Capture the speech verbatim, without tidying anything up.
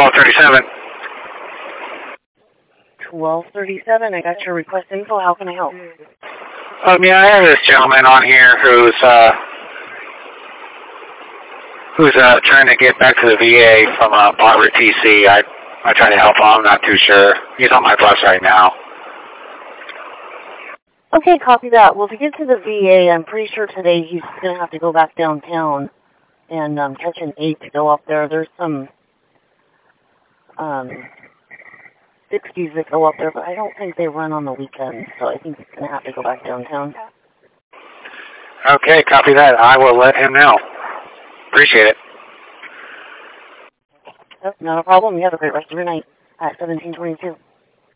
twelve thirty-seven. twelve thirty-seven, I got your request info. How can I help? Um, yeah, I have this gentleman on here who's, uh, who's, uh, trying to get back to the V A from, uh, Barbara T C. I, I tried to help him. I'm not too sure. He's on my bus right now. Okay, copy that. Well, to get to the V A, I'm pretty sure today he's going to have to go back downtown and um, catch an eight to go up there. There's some um, sixties that go up there, but I don't think they run on the weekends, so I think he's going to have to go back downtown. Okay, copy that. I will let him know. Appreciate it. Yep, not a problem. You have a great rest of your night at seventeen twenty-two.